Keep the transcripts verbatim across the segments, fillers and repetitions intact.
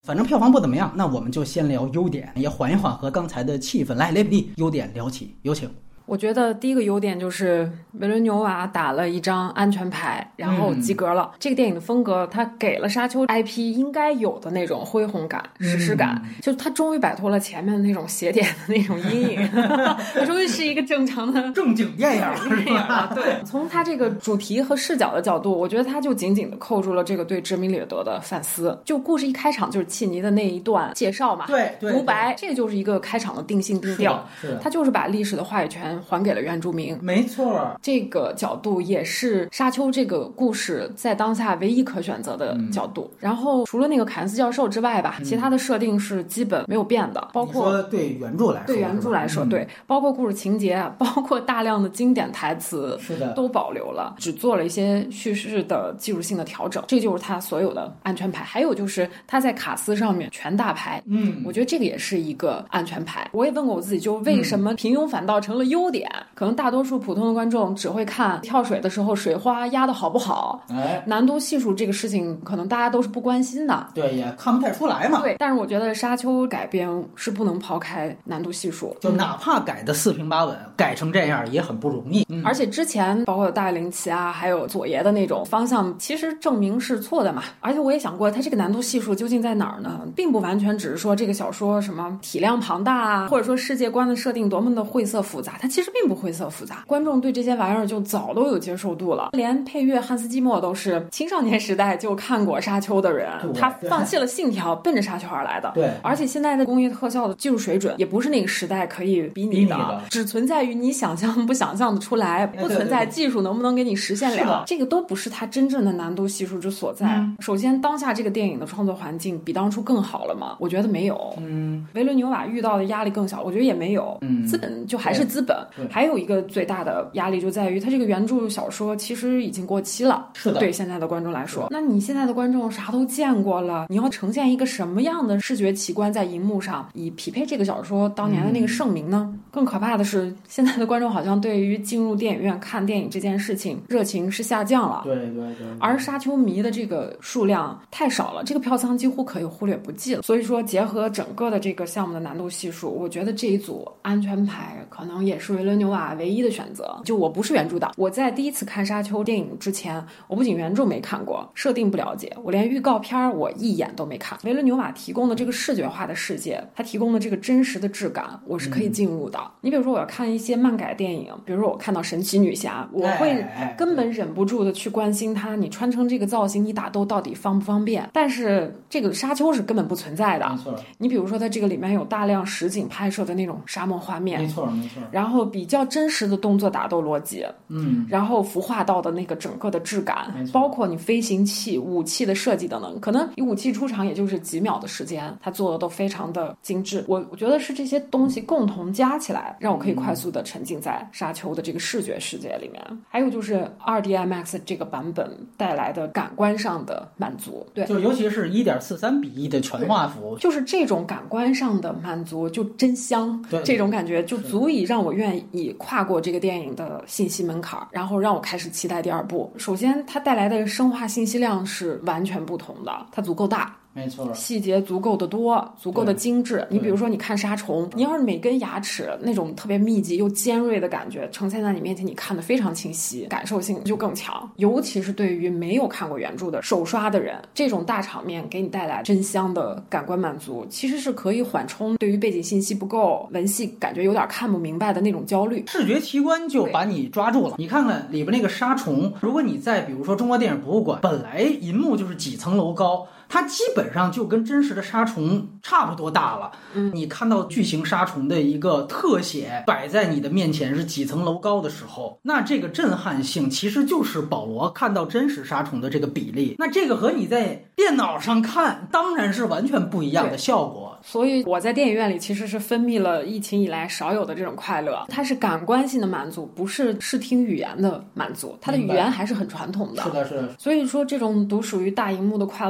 反正票房不怎么样，那我们就先聊优点，也缓一缓和刚才的气氛。来，雷普利，优点聊起，有请。 我觉得第一个优点就是维伦纽瓦打了一张安全牌，然后及格了。嗯、这个电影的风格，它给了沙丘 I P 应该有的那种恢宏感、史诗感，嗯、就是它终于摆脱了前面的那种邪典的那种阴影，它终于是一个正常的正经电影了。对，从它这个主题和视角的角度，我觉得它就紧紧的扣住了这个对殖民掠夺的反思。就故事一开场就是契尼的那一段介绍嘛， 对对， 独白，这个就是一个开场的定性定调， 是的， 它就是把历史的话语权还给了原住民， 没错。 这个角度也是沙丘这个故事在当下唯一可选择的角度。嗯、然后除了那个凯恩斯教授之外吧，嗯、其他的设定是基本没有变的，包括你说对原著来说， 对原著来说， 嗯、 对，包括故事情节，包括大量的经典台词， 是的， 都保留了，只做了一些叙事的技术性的调整，这就是他所有的安全牌。还有就是他在卡斯上面全大牌， 嗯， 我觉得这个也是一个安全牌。我也问过我自己，就为什么平庸反倒成了优点？嗯、可能大多数普通的观众只会看跳水的时候水花压的好不好， 哎， 难度系数这个事情可能大家都是不关心的， 对，也看不太出来嘛。 对，但是我觉得沙丘改编是不能抛开难度系数， 就哪怕改的四平八稳，改成这样也很不容易。嗯、 而且之前包括大卫林奇啊，还有佐爷的那种方向，其实证明是错的嘛。而且我也想过，它这个难度系数究竟在哪儿呢？并不完全只是说这个小说什么体量庞大啊，或者说世界观的设定多么的晦涩复杂，它其实并不晦涩复杂。观众对这些玩意儿就早都有接受度了，连配乐汉斯季默都是青少年时代就看过沙丘的人，他放弃了信条，奔着沙丘而来的。 对， 而且现在的工业特效的技术水准也不是那个时代可以比拟的， 的只存在于你想象不想象的出来，不存在技术能不能给你实现了，这个都不是它真正的难度系数之所在。嗯、首先，当下这个电影的创作环境比当初更好了吗？我觉得没有。 嗯， 维伦纽瓦遇到的压力更小，我觉得也没有。 嗯， 资本就还是资本。还有一个最大的压力就在于，它这个原著小说其实已经过期了。 是的， 对现在的观众来说，那你现在的观众啥都见过了，你要呈现一个什么样的视觉奇观在荧幕上，以匹配这个小说当年的那个盛名呢？嗯、更可怕的是，现在的观众好像对于进入电影院看电影这件事情热情是下降了。 对对 对, 对。 而沙丘迷的这个数量太少了，这个票仓几乎可以忽略不计了。所以说，结合整个的这个项目的难度系数，我觉得这一组安全牌可能也是维伦纽瓦唯一的选择。就我不是原著党，我在第一次看沙丘电影之前，我不仅原著没看过，设定不了解，我连预告片我一眼都没看。维伦纽瓦提供的这个视觉化的世界，他提供的这个真实的质感，我是可以进入的。嗯、你比如说，我要看一些漫改电影，比如说我看到神奇女侠，我会根本忍不住的去关心她，你穿成这个造型，你打斗到底方不方便？但是这个沙丘是根本不存在的。 没错。 你比如说，它这个里面有大量实景拍摄的那种沙漠画面， 没错没错。 然后比较真实的动作打斗逻辑， 嗯， 然后孵化到的那个整个的质感，包括你飞行器、武器的设计等等，可能你武器出场也就是几秒的时间，它做的都非常的精致。我我觉得是这些东西共同加起来，让我可以快速的沉浸在沙丘的这个视觉世界里面。还有就是 二 D I M A X 这个版本带来的感官上的满足，对， 就尤其是 一点四三比一的全画幅， 就是这种感官上的满足就真香，这种感觉就足以让我愿意跨过这个电影的信息门槛，然后让我开始期待第二部。首先它带来的生化信息量是完全不同的，它足够大， 没错， 细节足够的多，足够的精致。你比如说你看杀虫，你要是每根牙齿那种特别密集又尖锐的感觉呈现在你面前，你看得非常清晰，感受性就更强。尤其是对于没有看过原著的手刷的人，这种大场面给你带来真香的感官满足，其实是可以缓冲对于背景信息不够、文戏感觉有点看不明白的那种焦虑。 视觉奇观就把你抓住了。你看看里边那个杀虫，如果你在比如说中国电影博物馆，本来银幕就是几层楼高，它基本上就跟真实的杀虫差不多大了。 嗯， 你看到巨型杀虫的一个特写摆在你的面前是几层楼高的时候，那这个震撼性其实就是保罗看到真实杀虫的这个比例。那这个和你在电脑上看当然是完全不一样的效果。 所以我在电影院里其实是分泌了疫情以来少有的这种快乐，它是感官性的满足，不是视听语言的满足，它的语言还是很传统的。 是的是的。 所以说这种独属于大荧幕的快乐，我觉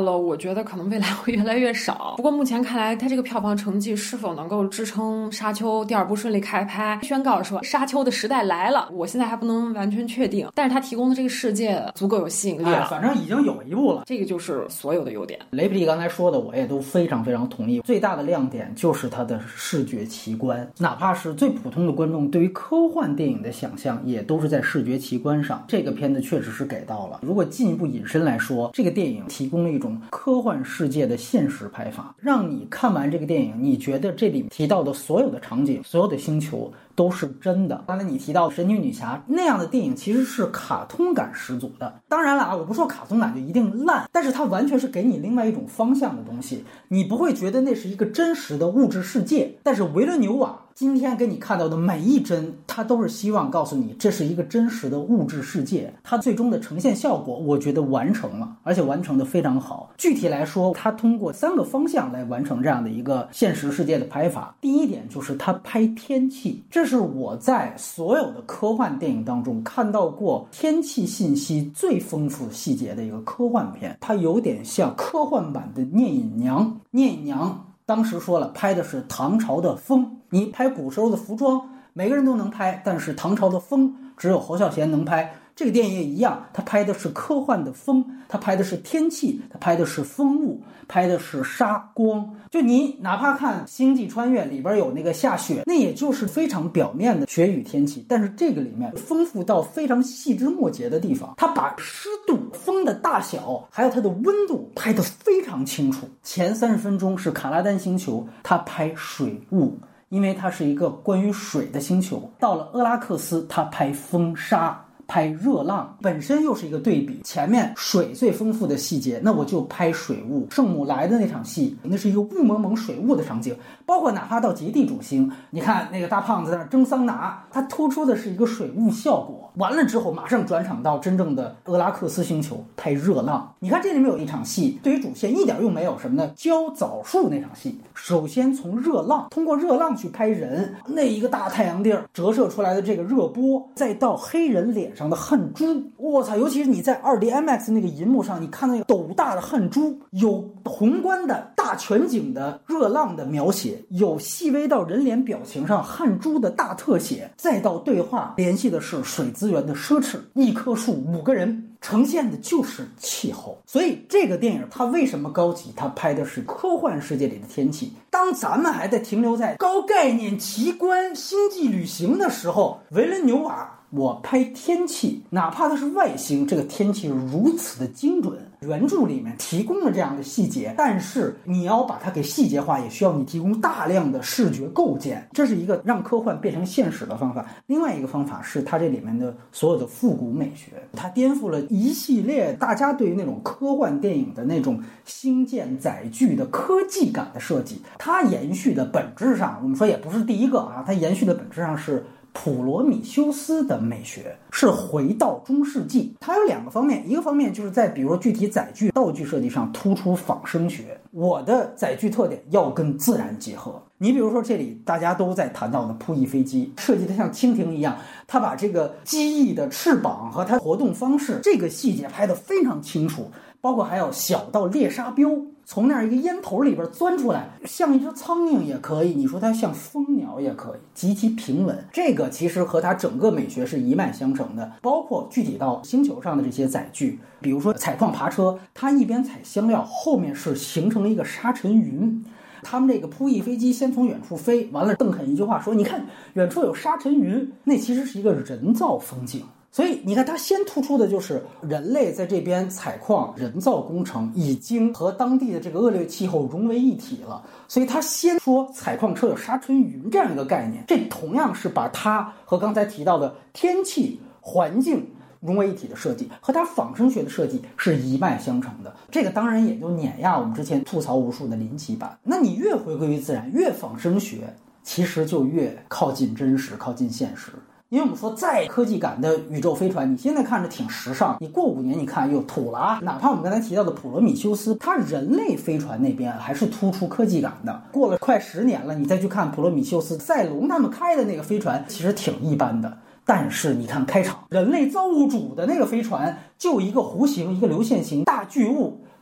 觉得可能未来会越来越少。不过目前看来，它这个票房成绩是否能够支撑《沙丘》第二部顺利开拍，宣告说《沙丘》的时代来了，我现在还不能完全确定。但是它提供的这个世界足够有吸引力了， 哎，反正已经有一部了， 这个就是所有的优点。 雷比利刚才说的，我也都非常非常同意。最大的亮点就是它的视觉奇观，哪怕是最普通的观众对于科幻电影的想象，也都是在视觉奇观上。这个片子确实是给到了。如果进一步引申来说，这个电影提供了一种科幻世界的现实拍法，让你看完这个电影，你觉得这里提到的所有的场景、所有的星球都是真的。刚才你提到神奇女侠那样的电影其实是卡通感十足的。当然了啊，我不说卡通感就一定烂，但是它完全是给你另外一种方向的东西，你不会觉得那是一个真实的物质世界。但是维伦纽瓦今天给你看到的每一帧，他都是希望告诉你这是一个真实的物质世界。它最终的呈现效果我觉得完成了，而且完成的非常好。具体来说，它通过三个方向来完成这样的一个现实世界的拍法。第一点就是它拍天气，这是我在所有的科幻电影当中看到过天气信息最丰富细节的一个科幻片。它有点像科幻版的聂隐娘。聂隐娘当时说了，拍的是唐朝的风。你拍古时候的服装每个人都能拍，但是唐朝的风只有侯孝贤能拍。这个电影也一样，他拍的是科幻的风，他拍的是天气，他拍的是风雾，拍的是沙光。就你哪怕看《星际穿越》里边有那个下雪，那也就是非常表面的雪雨天气，但是这个里面丰富到非常细枝末节的地方，他把湿度、风的大小还有它的温度拍得非常清楚。前三十分钟是卡拉丹星球，他拍水雾，因为它是一个关于水的星球。到了阿拉克斯，他拍风沙，拍热浪，本身又是一个对比。前面水最丰富的细节，那我就拍水雾。圣母来的那场戏，那是一个雾蒙蒙水雾的场景。包括哪怕到极地主星，你看那个大胖子在那蒸桑拿，它突出的是一个水雾效果。完了之后马上转场到真正的阿拉克斯星球拍热浪。你看这里面有一场戏对于主线一点用没有，什么呢？浇枣树那场戏，首先从热浪，通过热浪去拍人，那一个大太阳地儿折射出来的这个热波，再到黑人脸上的汗珠，我操！尤其是你在 二 D M X 那个银幕上，你看那个斗大的汗珠，有宏观的大全景的热浪的描写，有细微到人脸表情上汗珠的大特写，再到对话联系的是水资源的奢侈，一棵树五个人，呈现的就是气候。所以这个电影它为什么高级？它拍的是科幻世界里的天气。当咱们还在停留在高概念奇观星际旅行的时候，维伦纽瓦我拍天气，哪怕它是外星，这个天气如此的精准。原著里面提供了这样的细节，但是你要把它给细节化，也需要你提供大量的视觉构建，这是一个让科幻变成现实的方法。另外一个方法是它这里面的所有的复古美学，它颠覆了一系列大家对于那种科幻电影的那种星舰载具的科技感的设计。它延续的本质上，我们说也不是第一个啊，它延续的本质上是普罗米修斯的美学，是回到中世纪。它有两个方面，一个方面就是在比如说具体载具道具设计上突出仿生学，我的载具特点要跟自然结合。你比如说这里大家都在谈到的扑翼飞机，设计的像蜻蜓一样，它把这个机翼的翅膀和它活动方式这个细节拍得非常清楚，包括还有小到猎杀标从那儿一个烟头里边钻出来，像一只苍蝇也可以，你说它像蜂鸟也可以，极其平稳。这个其实和它整个美学是一脉相承的。包括具体到星球上的这些载具，比如说采矿爬车，它一边采香料，后面是形成了一个沙尘云。他们这个扑翼飞机先从远处飞，完了邓肯一句话说，你看远处有沙尘云，那其实是一个人造风景。所以你看它先突出的就是人类在这边采矿人造工程已经和当地的这个恶劣气候融为一体了，所以它先说采矿车有沙尘云这样一个概念，这同样是把它和刚才提到的天气环境融为一体的设计，和它仿生学的设计是一脉相承的。这个当然也就碾压我们之前吐槽无数的林奇版。那你越回归于自然，越仿生学，其实就越靠近真实，靠近现实。因为我们说再科技感的宇宙飞船，你现在看着挺时尚，你过五年你看又土了啊。哪怕我们刚才提到的普罗米修斯，它人类飞船那边还是突出科技感的。过了快十年了，你再去看普罗米修斯赛隆他们开的那个飞船，其实挺一般的。但是你看开场人类造物主的那个飞船，就一个弧形一个流线型大巨物，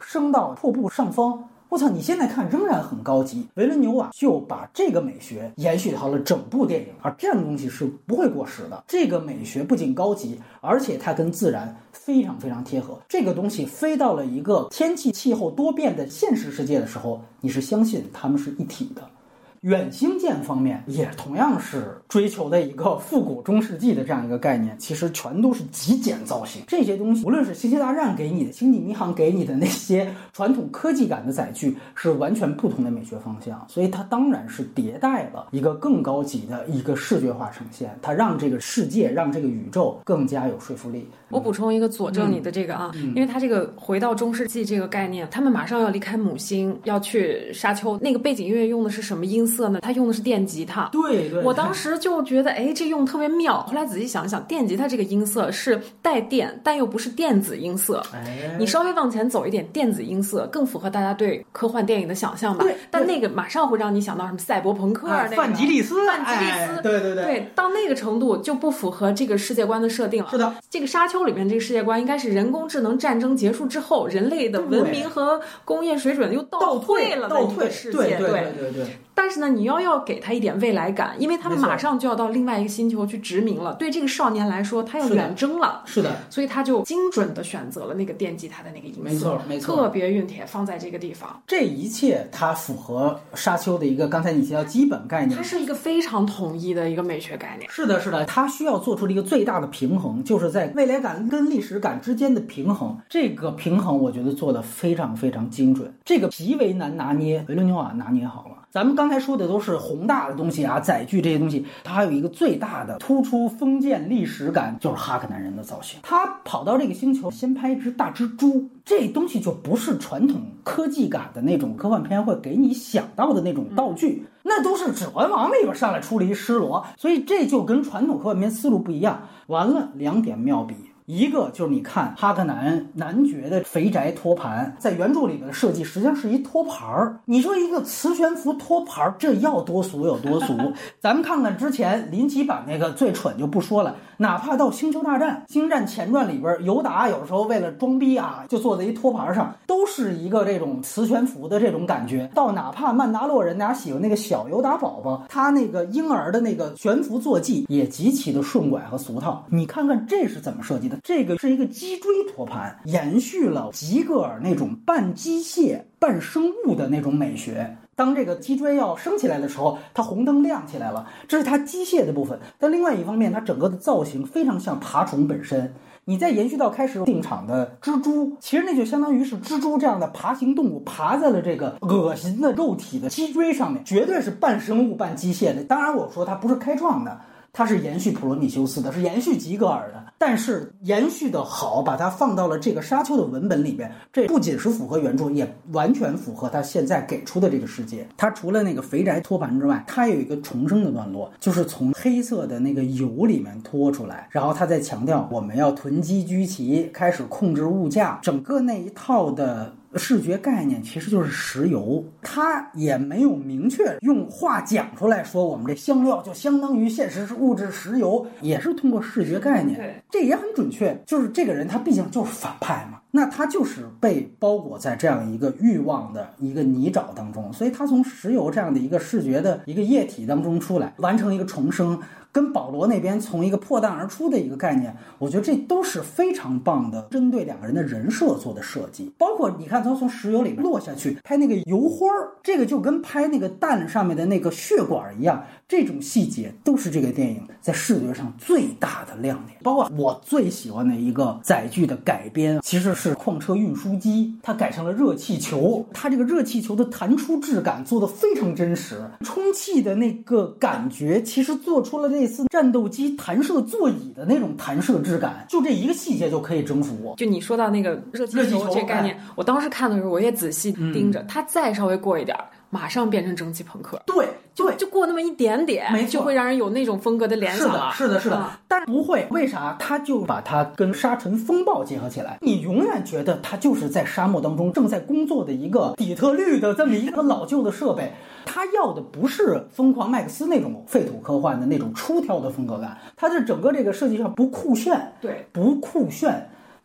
升到瀑布上方。我操，你现在看仍然很高级。维伦纽瓦就把这个美学延续到了整部电影，而这样的东西是不会过时的。这个美学不仅高级，而且它跟自然非常非常贴合。这个东西飞到了一个天气气候多变的现实世界的时候，你是相信它们是一体的。远星舰方面也同样是追求的一个复古中世纪的这样一个概念，其实全都是极简造型。这些东西无论是星际大战给你的，星际迷航给你的那些传统科技感的载具，是完全不同的美学方向，所以它当然是迭代了一个更高级的一个视觉化呈现，它让这个世界让这个宇宙更加有说服力。 我补充一个佐证你的这个啊，嗯、因为它这个回到中世纪这个概念，他们马上要离开母星，要去沙丘，那个背景音乐用的是什么音色呢？它用的是电吉他。 对 对, 对， 我当时就觉得，哎，这用特别妙。后来仔细想想，电吉他这个音色是带电，但又不是电子音色。哎，你稍微往前走一点，电子音色更符合大家对科幻电影的想象吧？ 对， 但那个马上会让你想到什么赛博朋克、 哎、 那个范吉利斯， 范吉利斯， 哎、对对对， 对，到那个程度就不符合这个世界观的设定了。 是的， 这个沙丘里面这个世界观应该是人工智能战争结束之后，人类的文明和工业水准又倒退了的一个世界。 对对对对对。 但是呢，你要要给他一点未来感，因为他们马上就要到另外一个星球去殖民了。对这个少年来说，他要远征了， 是的， 所以他就精准的选择了那个电吉他的那个音色， 没错没错， 特别熨帖放在这个地方。 这一切它符合沙丘的一个刚才你提到基本概念， 它是一个非常统一的一个美学概念。 是的，是的，它需要做出了一个最大的平衡，就是在未来感跟历史感之间的平衡。这个平衡我觉得做得非常非常精准，这个极为难拿捏，维伦纽瓦拿捏好了。咱们刚才说的都是宏大的东西啊，载具这些东西，它还有一个最大的突出封建历史感，就是哈克南人的造型。他跑到这个星球，先拍一只大蜘蛛，这东西就不是传统科技感的那种科幻片会给你想到的那种道具，那都是《指环王》里边上来出了一狮罗，所以这就跟传统科幻片思路不一样。完了，两点妙笔。一个就是你看哈克南男爵的肥宅托盘，在原著里面的设计实际上是一托盘儿。你说一个磁悬浮托盘儿，这要多俗有多俗。咱们看看之前林奇版那个最蠢就不说了，哪怕到星球大战星战前传里边，尤达有时候为了装逼啊，就坐在一托盘上，都是一个这种磁悬浮的这种感觉。到哪怕曼达洛人大家喜欢那个小尤达宝宝，他那个婴儿的那个悬浮坐骑也极其的顺拐和俗套。你看看这是怎么设计的，这个是一个脊椎托盘，延续了吉格尔那种半机械半生物的那种美学。当这个脊椎要升起来的时候，它红灯亮起来了，这是它机械的部分。但另外一方面，它整个的造型非常像爬虫本身。你再延续到开始定场的蜘蛛，其实那就相当于是蜘蛛这样的爬行动物爬在了这个恶心的肉体的脊椎上面，绝对是半生物半机械的。当然我说它不是开创的，它是延续普罗米修斯的，是延续吉格尔的，但是延续的好，把它放到了这个沙丘的文本里边，这不仅是符合原著，也完全符合它现在给出的这个世界。它除了那个肥宅托盘之外，它有一个重生的段落，就是从黑色的那个油里面拖出来，然后他在强调我们要囤积居奇，开始控制物价，整个那一套的视觉概念其实就是石油。它也没有明确用话讲出来说我们这香料就相当于现实物质石油，也是通过视觉概念，这也很准确。就是这个人他毕竟就是反派嘛，那他就是被包裹在这样一个欲望的一个泥沼当中，所以他从石油这样的一个视觉的一个液体当中出来，完成一个重生，跟保罗那边从一个破蛋而出的一个概念，我觉得这都是非常棒的针对两个人的人设做的设计。包括你看他从石油里面落下去拍那个油花，这个就跟拍那个蛋上面的那个血管一样，这种细节都是这个电影在视觉上最大的亮点。包括我最喜欢的一个载具的改编其实是矿车运输机，它改成了热气球，它这个热气球的弹出质感做得非常真实，充气的那个感觉其实做出了类似战斗机弹射座椅的那种弹射质感，就这一个细节就可以征服我。 就你说到那个热气球这个概念，我当时看的时候我也仔细盯着，它再稍微过一点马上变成蒸汽朋克。 对就就过那么一点点， 没错， 就会让人有那种风格的联想了。 是的，是的，是的，嗯、但是不会，为啥？他就把它跟沙尘风暴结合起来，你永远觉得他就是在沙漠当中正在工作的一个底特律的这么一个老旧的设备。他要的不是疯狂麦克斯那种废土科幻的那种出挑的风格感，他这整个这个设计上不酷炫， 对， 不酷炫。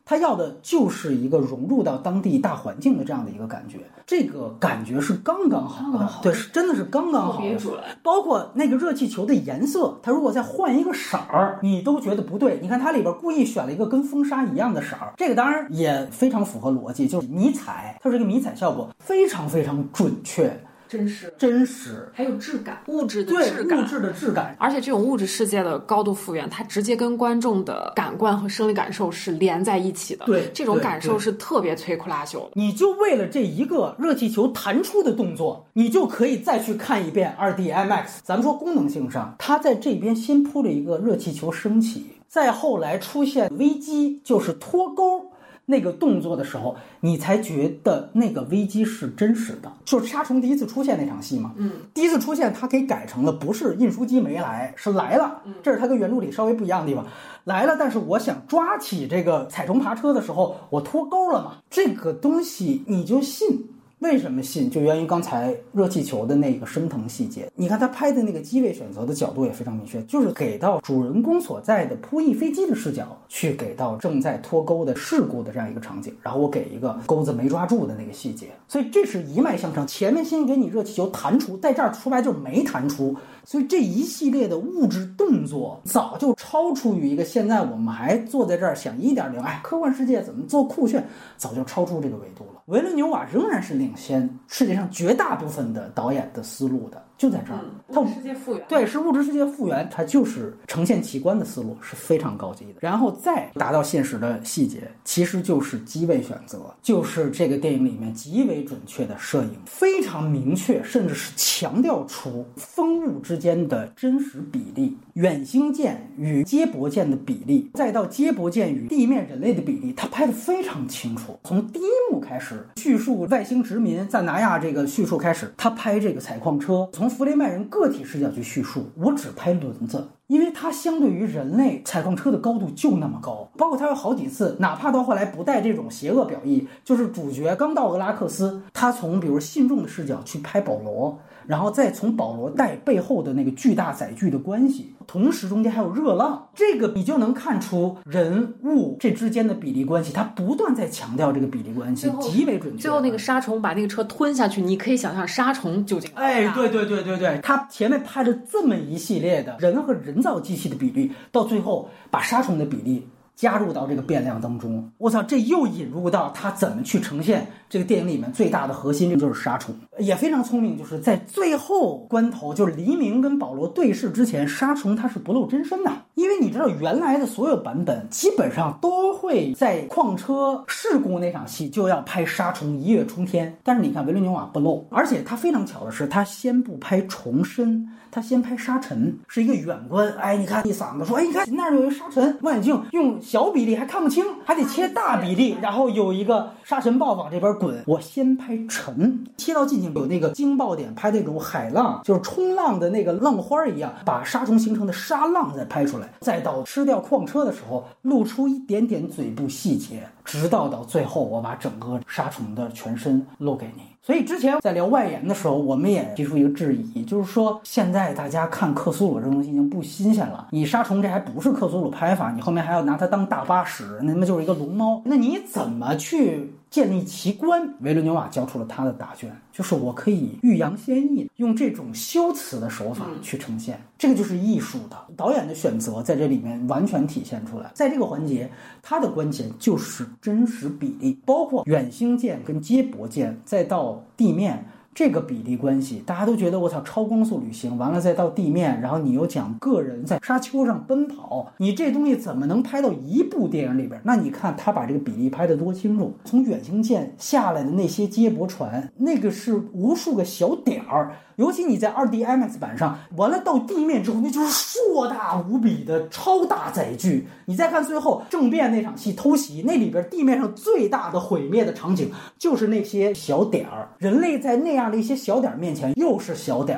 他要的就是一个融入到当地大环境的这样的一个感觉，这个感觉是刚刚好的，对，是真的是刚刚好的。包括那个热气球的颜色，它如果再换一个色儿，你都觉得不对。你看它里边故意选了一个跟风沙一样的色儿，这个当然也非常符合逻辑，就是迷彩，它是一个迷彩效果，非常非常准确。 真实， 真实， 还有质感，物质的质感，对，物质的质感。 而且这种物质世界的高度复原，它直接跟观众的感官和生理感受是连在一起的。 对， 这种感受是特别摧枯拉朽的。 你就为了这一个热气球弹出的动作，你就可以再去看一遍 二 D I M A X。咱们说功能性上，它在这边先铺了一个热气球升起，再后来出现危机，就是脱钩。那个动作的时候，你才觉得那个危机是真实的。就是沙虫第一次出现那场戏嘛， 嗯， 第一次出现，它给改成了不是运输机没来，是来了，这是它跟原著里稍微不一样的地方，来了。但是我想抓起这个彩虫爬车的时候，我脱钩了嘛，这个东西你就信。为什么信？就源于刚才热气球的那个升腾细节。你看他拍的那个机位选择的角度也非常明确，就是给到主人公所在的扑翼飞机的视角，去给到正在脱钩的事故的这样一个场景，然后我给一个钩子没抓住的那个细节。所以这是一脉相承，前面先给你热气球弹出，在这儿出来就没弹出。所以这一系列的物质动作早就超出于一个现在我们还坐在这儿想 一点零， 哎，科幻世界怎么做酷炫，早就超出这个维度了。维伦纽瓦仍然是领先世界上绝大部分的导演的思路的，就在这儿。 嗯、物质世界复原， 对，是物质世界复原，它就是呈现奇观的思路是非常高级的。然后再达到现实的细节，其实就是机位选择，就是这个电影里面极为准确的摄影，非常明确，甚至是强调出风物之间的真实比例，远星舰与接驳舰的比例，再到接驳舰与地面人类的比例，它拍得非常清楚。从第一幕开始叙述外星殖民赞拿亚这个叙述开始，他拍这个采矿车，从弗雷曼人个体视角去叙述，我只拍轮子，因为它相对于人类采矿车的高度就那么高，包括它有好几次，哪怕到后来不带这种邪恶表意，就是主角刚到俄拉克斯，他从比如信众的视角去拍保罗，然后再从保罗带背后的那个巨大载具的关系，同时中间还有热浪，这个你就能看出人物这之间的比例关系，他不断在强调这个比例关系，极为准确。 最后那个沙虫把那个车吞下去，你可以想象沙虫究竟哎，对对对对对，他前面拍了这么一系列的人和人造机器的比例，到最后把沙虫的比例加入到这个变量当中，我操，这又引入到他怎么去呈现这个电影里面最大的核心，就是沙虫。也非常聪明，就是在最后关头，就是黎明跟保罗对视之前，沙虫它是不露真身的。因为你知道原来的所有版本基本上都会在矿车事故那场戏就要拍沙虫一跃冲天，但是你看维伦纽瓦不露，而且他非常巧的是，他先不拍虫身，他先拍沙尘，是一个远观。哎，你看一嗓子说，哎，你看那儿有一沙尘，望远镜用小比例还看不清，还得切大比例，然后有一个沙尘暴往这边滚，我先拍尘，切到近景有那个惊爆点，拍那种海浪，就是冲浪的那个浪花一样，把沙虫形成的沙浪再拍出来，再到吃掉矿车的时候露出一点点嘴部细节，直到到最后我把整个沙虫的全身露给你。所以之前在聊外延的时候，我们也提出一个质疑，就是说现在大家看克苏鲁这东西已经不新鲜了，你沙虫这还不是克苏鲁拍法，你后面还要拿它当大巴使，那么就是一个龙猫，那你怎么去建立奇观？维伦纽瓦交出了他的答卷，就是我可以欲扬先抑，用这种修辞的手法去呈现，这个就是艺术的导演的选择在这里面完全体现出来。在这个环节，它的关键就是真实比例，包括远星舰跟接驳舰再到地面这个比例关系，大家都觉得我操超光速旅行，完了再到地面，然后你又讲个人在沙丘上奔跑，你这东西怎么能拍到一部电影里边？那你看他把这个比例拍得多清楚，从远星舰下来的那些接驳船，那个是无数个小点儿，尤其你在 二 D I M A X 版上，完了到地面之后，那就是硕大无比的超大载具。你再看最后政变那场戏偷袭，那里边地面上最大的毁灭的场景就是那些小点儿，人类在那样的一些小点儿面前又是小点儿。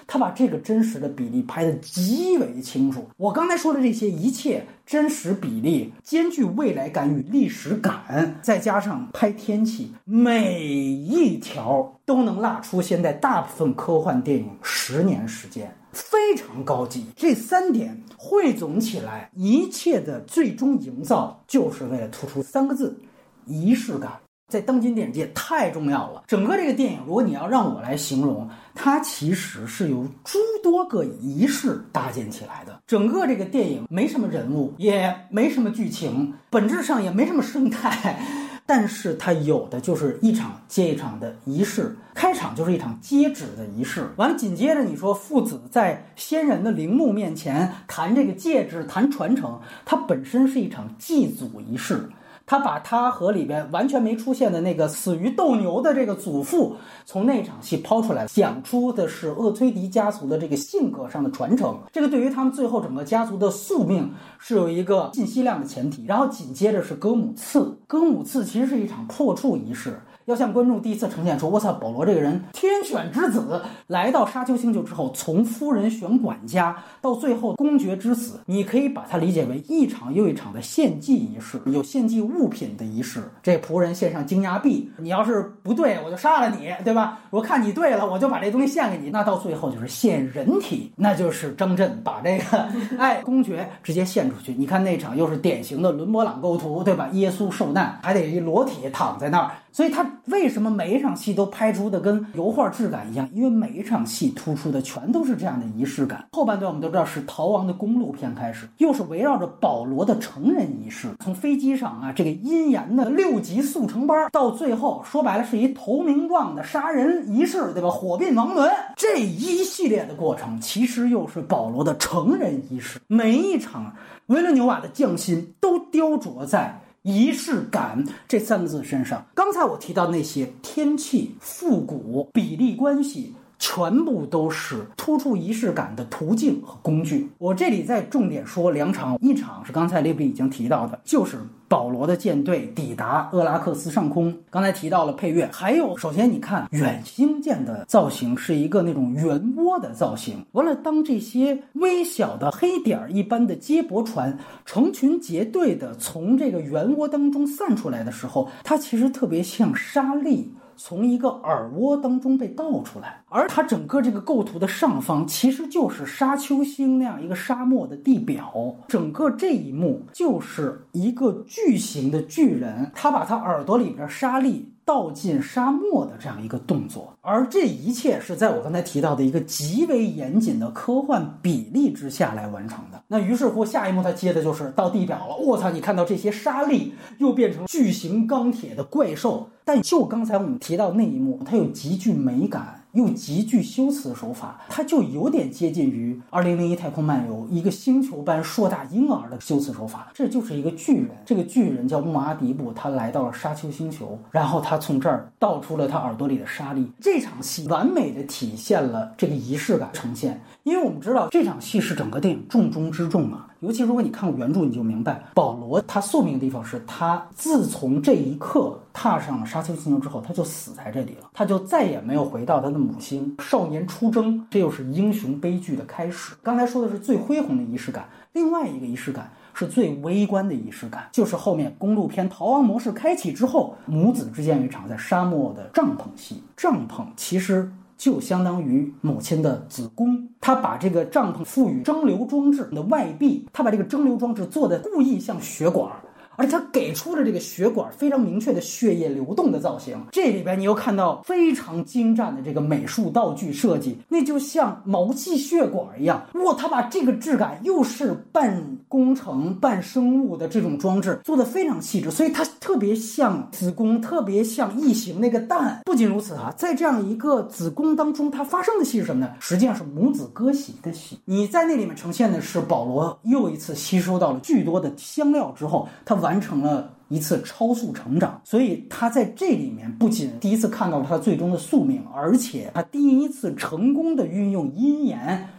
他把这个真实的比例拍得极为清楚。我刚才说的这些一切真实比例，兼具未来感与历史感，再加上拍天气，每一条都能拉出现在大部分科幻电影十年时间，非常高级。这三点汇总起来，一切的最终营造就是为了突出三个字：仪式感。在当今电影界太重要了。整个这个电影，如果你要让我来形容，它其实是由诸多个仪式搭建起来的。整个这个电影没什么人物，也没什么剧情，本质上也没什么生态，但是它有的就是一场接一场的仪式。开场就是一场接旨的仪式，完了紧接着你说父子在先人的陵墓面前谈这个戒指，谈传承，它本身是一场祭祖仪式。他把他和里边完全没出现的那个死于斗牛的这个祖父从那场戏抛出来，讲出的是厄崔迪家族的这个性格上的传承，这个对于他们最后整个家族的宿命是有一个信息量的前提。然后紧接着是歌姆刺，歌姆刺其实是一场破处仪式，要向观众第一次呈现出，我操，保罗这个人天选之子，来到沙丘星球之后，从夫人选管家到最后公爵之死，你可以把它理解为一场又一场的献祭仪式，有献祭物品的仪式。这仆人献上金牙币，你要是不对我就杀了你，对吧？我看你对了，我就把这东西献给你。那到最后就是献人体，那就是张震把这个哎公爵直接献出去。你看那场又是典型的伦勃朗构图，对吧？耶稣受难还得一裸体躺在那儿，所以他为什么每一场戏都拍出的跟油画质感一样？因为每一场戏突出的全都是这样的仪式感。后半段我们都知道是逃亡的公路片开始，又是围绕着保罗的成人仪式，从飞机上啊这个阴严的六级速成班，到最后说白了是一投名状的杀人仪式，对吧？火并王伦，这一系列的过程其实又是保罗的成人仪式。每一场维伦纽瓦的匠心都雕琢在仪式感这三个字身上。刚才我提到那些天气、复古、比例关系，全部都是突出仪式感的途径和工具。我这里再重点说两场，一场是刚才列比已经提到的，就是保罗的舰队抵达厄拉克斯上空，刚才提到了配乐。还有首先你看远星舰的造型是一个那种圆涡的造型，完了当这些微小的黑点一般的接驳船成群结队的从这个圆涡当中散出来的时候，它其实特别像沙粒从一个耳蜗当中被倒出来，而它整个这个构图的上方其实就是沙丘星那样一个沙漠的地表。整个这一幕就是一个巨型的巨人，他把他耳朵里边沙粒倒进沙漠的这样一个动作，而这一切是在我刚才提到的一个极为严谨的科幻比例之下来完成的。那于是乎下一幕他接的就是到地表了，我操，你看到这些沙粒又变成巨型钢铁的怪兽。但就刚才我们提到那一幕，它有极具美感又极具修辞手法，它就有点接近于二零零一太空漫游一个星球般硕大婴儿的修辞手法。这就是一个巨人，这个巨人叫穆阿迪布，他来到了沙丘星球，然后他从这儿倒出了他耳朵里的沙粒。这场戏完美的体现了这个仪式感呈现，因为我们知道这场戏是整个电影重中之重嘛。尤其如果你看过原著，你就明白保罗他宿命的地方是他自从这一刻踏上了沙丘星球之后，他就死在这里了，他就再也没有回到他的母星。少年出征，这又是英雄悲剧的开始。刚才说的是最恢宏的仪式感，另外一个仪式感是最微观的仪式感，就是后面公路片逃亡模式开启之后，母子之间有一场在沙漠的帐篷戏。帐篷其实就相当于母亲的子宫，他把这个帐篷赋予蒸馏装置的外壁，他把这个蒸馏装置做的故意像血管，而且他给出了这个血管非常明确的血液流动的造型。这里边你又看到非常精湛的这个美术道具设计，那就像毛细血管一样。哇，他把这个质感又是半工程半生物的这种装置做得非常细致，所以它特别像子宫，特别像异形那个蛋。不仅如此啊，在这样一个子宫当中，它发生的戏是什么呢？实际上是母子割席的戏。你在那里面呈现的是保罗又一次吸收到了巨多的香料之后，他完成了一次超速成长。所以他在这里面不仅第一次看到了他最终的宿命，而且他第一次成功的运用阴言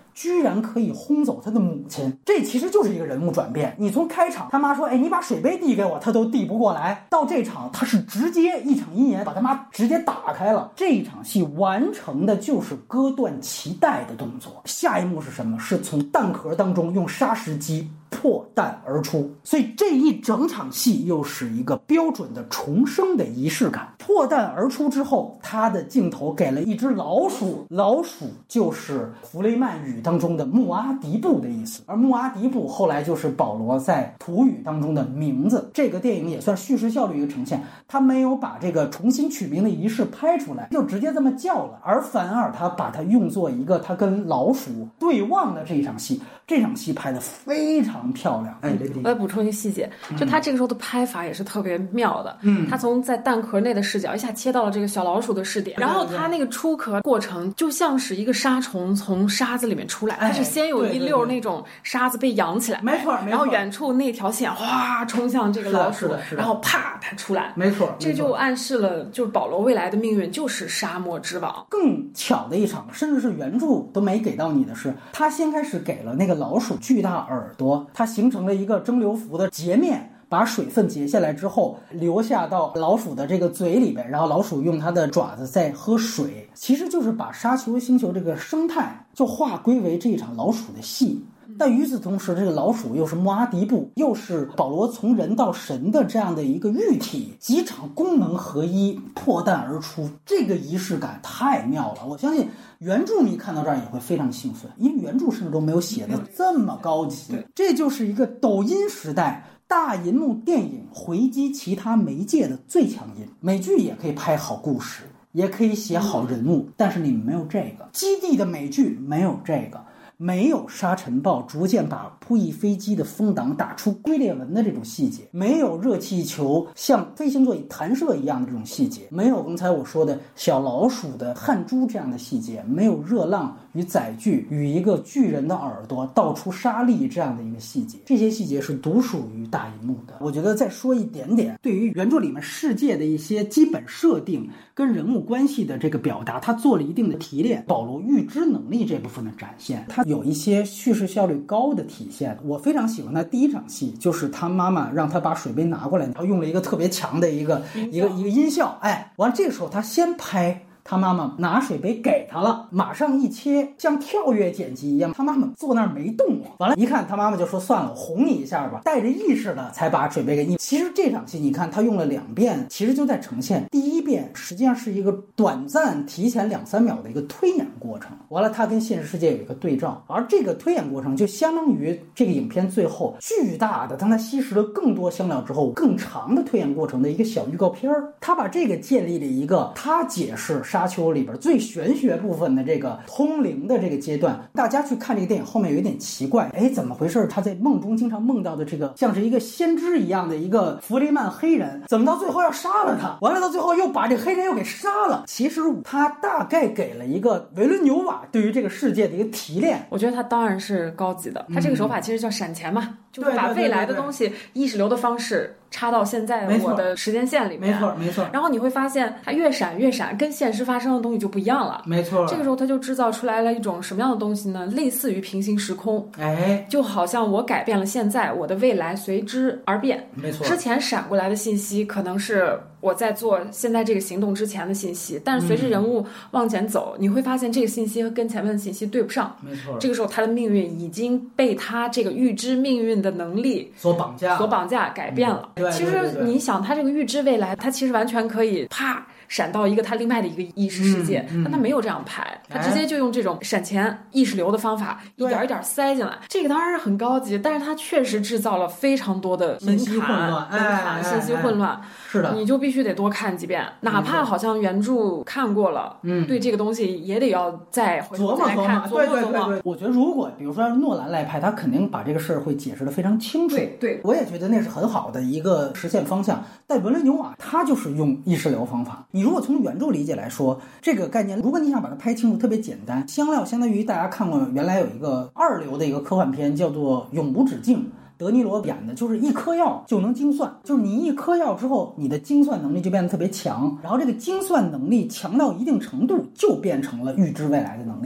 居然可以轰走他的母亲，这其实就是一个人物转变。你从开场他妈说，哎，你把水杯递给我，他都递不过来，到这场他是直接一场阴言把他妈直接打开了。这一场戏完成的就是割断脐带的动作。下一幕是什么？是从弹壳当中用砂石机破蛋而出。所以这一整场戏又是一个标准的重生的仪式感。破蛋而出之后，他的镜头给了一只老鼠，老鼠就是弗雷曼语当中的穆阿迪布的意思，而穆阿迪布后来就是保罗在土语当中的名字。这个电影也算叙事效率一个呈现，他没有把这个重新取名的仪式拍出来，就直接这么叫了，而反而他把它用作一个他跟老鼠对望的这一场戏。这场戏拍得非常漂亮。哎， 我再补充一个细节，就他这个时候的拍法也是特别妙的。嗯，他从在蛋壳内的视角一下切到了这个小老鼠的视点，然后他那个出壳过程就像是一个沙虫从沙子里面出来，它是先有一溜那种沙子被扬起来， 没错， 然后远处那条线哗冲向这个老鼠，然后啪它出来， 没错， 这就暗示了就是保罗未来的命运就是沙漠之王。 更巧的一场，甚至是原著都没给到你的是，他先开始给了那个老鼠巨大耳朵，它形成了一个蒸馏服的截面，把水分截下来之后流下到老鼠的这个嘴里边，然后老鼠用它的爪子在喝水，其实就是把沙丘星球这个生态就划归为这一场老鼠的戏。但与此同时，这个老鼠又是穆阿迪布，又是保罗从人到神的这样的一个喻体，几场功能合一，破蛋而出，这个仪式感太妙了。我相信原著迷看到这儿也会非常兴奋，因为原著甚至都没有写的这么高级。这就是一个抖音时代大银幕电影回击其他媒介的最强音。美剧也可以拍好故事，也可以写好人物，但是你们没有这个。基地的美剧没有这个，没有沙尘暴逐渐把扑翼飞机的风挡打出龟裂纹的这种细节，没有热气球像飞行座椅弹射一样的这种细节，没有刚才我说的小老鼠的汗珠这样的细节，没有热浪与载具与一个巨人的耳朵倒出沙粒这样的一个细节，这些细节是独属于大银幕的。我觉得再说一点点对于原著里面世界的一些基本设定跟人物关系的这个表达，他做了一定的提炼，保罗预知能力这部分的展现，他有一些叙事效率高的体现。我非常喜欢他第一场戏，就是他妈妈让他把水杯拿过来，然后用了一个特别强的一个一个一个音效，哎，完了这个时候他先拍他妈妈拿水杯给他了，马上一切像跳跃剪辑一样，他妈妈坐那儿没动。完了一看他妈妈就说算了，我哄你一下吧，带着意识的才把水杯给你。其实这场戏你看他用了两遍，其实就在呈现第一遍实际上是一个短暂提前两三秒的一个推演过程，完了他跟现实世界有一个对照，而这个推演过程就相当于这个影片最后巨大的当他吸食了更多香料之后更长的推演过程的一个小预告片。他把这个建立了一个他解释沙丘里边最玄学部分的这个通灵的这个阶段。大家去看这个电影后面有一点奇怪，哎，怎么回事？他在梦中经常梦到的这个像是一个先知一样的一个弗雷曼黑人，怎么到最后要杀了他？完了到最后又把这个黑人又给杀了。其实他大概给了一个维伦纽瓦对于这个世界的一个提炼。 我觉得他当然是高级的，他这个手法其实叫闪前嘛，嗯、就是把未来的东西意识流的方式插到现在我的时间线里面， 没错没错。 然后你会发现它越闪越闪，跟现实发生的东西就不一样了， 没错。 这个时候它就制造出来了一种什么样的东西呢？类似于平行时空， 哎， 就好像我改变了现在，我的未来随之而变， 没错。 之前闪过来的信息可能是我在做现在这个行动之前的信息，但是随着人物往前走、嗯、你会发现这个信息和跟前面的信息对不上， 没错。 这个时候他的命运已经被他这个预知命运的能力所绑架所绑架改变了、 嗯、对对对对。 其实你想他这个预知未来，他其实完全可以啪闪到一个他另外的一个意识世界、嗯嗯、但他没有这样拍，他直接就用这种闪前意识流的方法一点一点塞进来，这个当然是很高级，但是他确实制造了非常多的门槛信息混乱， 门槛信息混乱， 是的， 你就必须得多看几遍，哪怕好像原著看过了，嗯，对这个东西也得要再回头再看， 琢磨琢磨。对对对对，我觉得如果比如说诺兰来拍，他肯定把这个事儿会解释得非常清楚。 对对， 我也觉得那是很好的一个实现方向。但维伦纽瓦他就是用意识流方法。你如果从原著理解来说，这个概念如果你想把它拍清楚，特别简单。香料相当于大家看过原来有一个二流的一个科幻片叫做《永无止境》。德尼罗演的就是一颗药就能精算，就是你一颗药之后，你的精算能力就变得特别强，然后这个精算能力强到一定程度，就变成了预知未来的能力。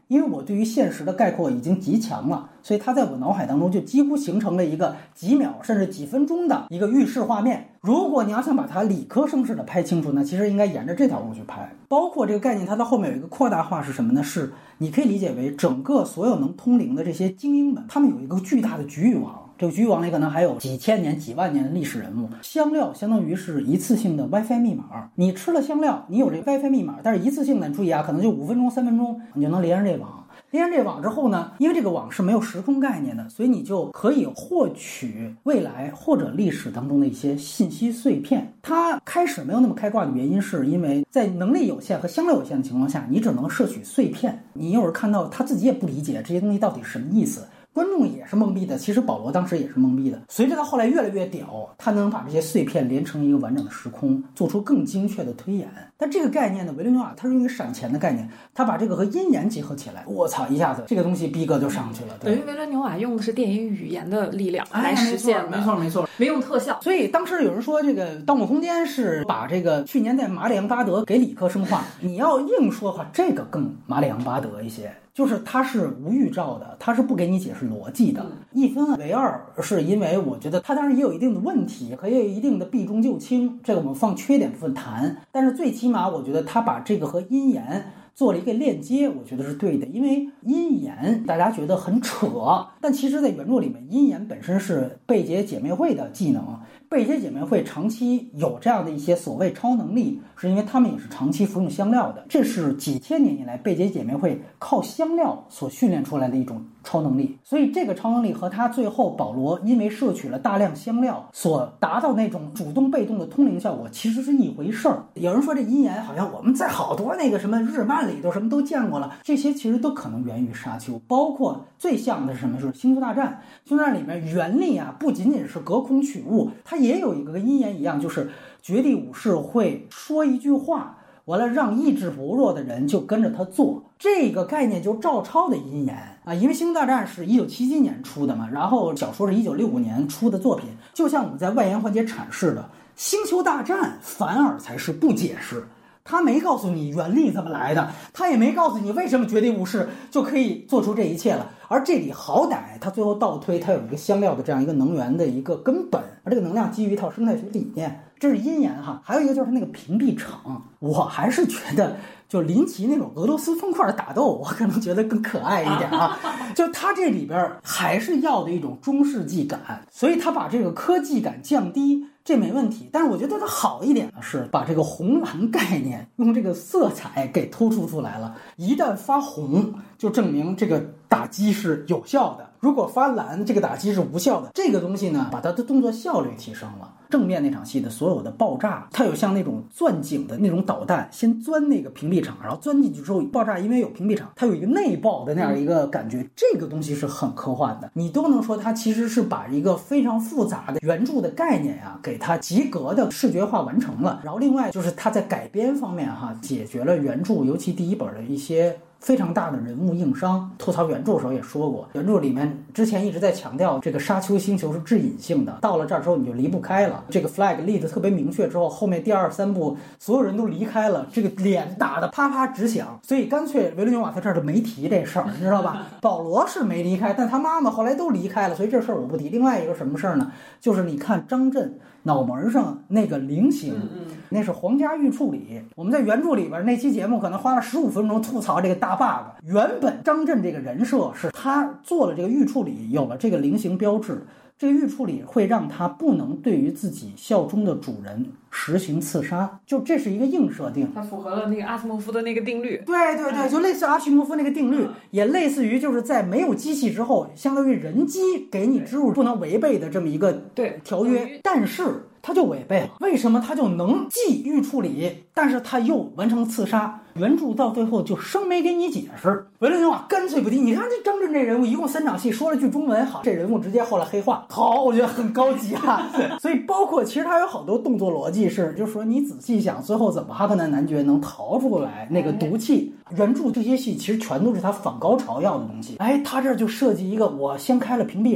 因为我对于现实的概括已经极强了，所以它在我脑海当中就几乎形成了一个几秒甚至几分钟的一个预示画面。如果你要想把它理科生式的拍清楚呢，其实应该沿着这条路去拍。包括这个概念它到后面有一个扩大化是什么呢？是你可以理解为整个所有能通灵的这些精英们，他们有一个巨大的局域网，这个局域网里可能还有几千年几万年的历史人物。香料相当于是一次性的 WiFi 密码，你吃了香料，你有这个 WiFi 密码，但是一次性的，注意啊，可能就五分钟三分钟你就能连上这网。连上这网之后呢，因为这个网是没有时空概念的，所以你就可以获取未来或者历史当中的一些信息碎片。它开始没有那么开挂的原因是因为在能力有限和香料有限的情况下，你只能摄取碎片。你一会儿看到他自己也不理解这些东西到底是什么意思，观众也是懵逼的，其实保罗当时也是懵逼的。随着他后来越来越屌，他能把这些碎片连成一个完整的时空，做出更精确的推演。但这个概念呢，维伦纽瓦他是用一个闪钱的概念，他把这个和阴言结合起来，我操，一下子这个东西逼格就上去了。 等于维伦纽瓦用的是电影语言的力量来实现的， 没错没错， 没用特效。 所以当时有人说这个《盗梦空间》是把这个去年在马里昂巴德给理科生化，你要硬说的话，这个更马里昂巴德一些。就是它是无预兆的，它是不给你解释逻辑的。一分为二是因为我觉得它当然也有一定的问题和也有一定的避重就轻，这个我们放缺点部分谈。但是最起码我觉得它把这个和阴言做了一个链接，我觉得是对的。因为阴言大家觉得很扯，但其实在原著里面，阴言本身是贝杰姐妹会的技能。贝杰姐妹会长期有这样的一些所谓超能力，是因为他们也是长期服用香料的。这是几千年以来贝杰姐妹会靠香料所训练出来的一种超能力。所以这个超能力和他最后保罗因为摄取了大量香料所达到那种主动被动的通灵效果其实是一回事儿。有人说这阴言好像我们在好多那个什么日漫里头什么都见过了，这些其实都可能源于沙丘。包括最像的是什么？是星球大战。星球大战里面原力啊不仅仅是隔空取物，它也有一个跟阴言一样，就是绝地武士会说一句话，完了让意志薄弱的人就跟着他做，这个概念就照抄的阴言啊。因为星球大战是一九七七年出的嘛，然后小说是一九六五年出的作品，就像我们在外延环节阐释的，星球大战反而才是不解释，他没告诉你原力怎么来的，他也没告诉你为什么绝地武士就可以做出这一切了。而这里好歹他最后倒推，他有一个香料的这样一个能源的一个根本，而这个能量基于一套生态学理念，这是阴言哈。还有一个就是那个屏蔽场，我还是觉得就林奇那种俄罗斯方块打斗，我可能觉得更可爱一点啊。就他这里边还是要的一种中世纪感，所以他把这个科技感降低，这没问题。但是我觉得它好一点的是把这个红蓝概念用这个色彩给突出出来了。一旦发红，就证明这个打击是有效的，如果发蓝，这个打击是无效的。这个东西呢，把它的动作效率提升了。正面那场戏的所有的爆炸，它有像那种钻井的那种导弹，先钻那个屏蔽场，然后钻进去之后爆炸，因为有屏蔽场，它有一个内爆的那样一个感觉。这个东西是很科幻的，你都能说它其实是把一个非常复杂的原著的概念啊，给它及格的视觉化完成了。然后另外就是它在改编方面哈、啊，解决了原著尤其第一本的一些非常大的人物硬伤。吐槽原著的时候也说过，原著里面之前一直在强调这个沙丘星球是致隐性的，到了这儿之后你就离不开了。这个 flag 立得特别明确之后，后面第二三部所有人都离开了，这个脸打得啪啪直响，所以干脆维伦纽瓦在这儿就没提这事儿，你知道吧？保罗是没离开，但他妈妈后来都离开了，所以这事儿我不提。另外一个什么事儿呢？就是你看张震脑门上那个菱形，那是皇家御处理。我们在原著里边那期节目可能花了十五分钟吐槽这个大 bug。原本张震这个人设是他做了这个御处理，有了这个菱形标志，这个御处理会让他不能对于自己效忠的主人实行刺杀，就这是一个硬设定， 它符合了那个阿西莫夫的那个定律。 对对对，就类似阿西莫夫那个定律，也类似于就是在没有机器之后，相当于人机给你植入不能违背的这么一个对条约，但是他就违背了。为什么他就能既预处理，但是他又完成刺杀？原著到最后就生没给你解释。维伦纽瓦干脆不提。你看这张震这人物，一共三场戏，说了句中文，好，这人物直接后来黑化，好，我觉得很高级啊。所以包括其实他有好多动作逻辑是，就是说你仔细想，最后怎么哈克南男爵能逃出来那个毒气？原著这些戏其实全都是他反高潮要的东西。哎，他这就设计一个，我先开了屏蔽场。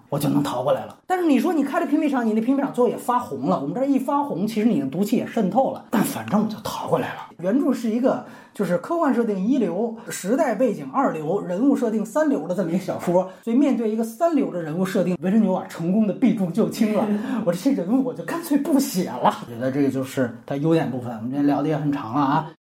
我就能逃过来了。但是你说你开了屏蔽场，你那屏蔽场最后也发红了，我们这一发红，其实你的毒气也渗透了，但反正我就逃过来了。原著是一个就是科幻设定一流，时代背景二流，人物设定三流的这么一个小说，所以面对一个三流的人物设定，维伦纽瓦成功的避重就轻了。我这些人物我就干脆不写了。我觉得这个就是它优点部分，我们今天聊的也很长了啊。